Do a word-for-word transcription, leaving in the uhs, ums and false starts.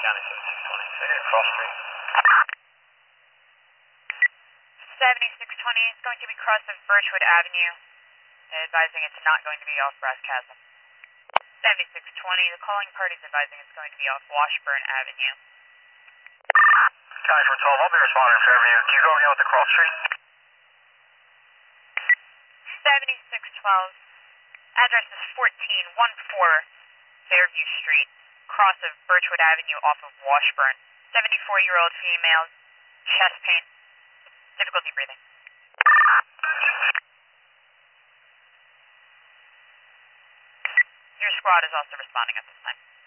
County seventy-six twenty. Say Cross Street. seventy-six twenty is going to be cross of Birchwood Avenue. Advising it's not going to be off Brass Chasm. seventy-six twenty, the calling party is advising it's going to be off Washburn Avenue. County four twelve, I'll be responding to Fairview. Can you go again with the Cross Street? seventy-six twelve, address is fourteen fourteen Fairview Street, cross of Birchwood Avenue off of Washburn. seventy-four-year-old female, chest pain, difficulty breathing. Your squad is also responding at this time.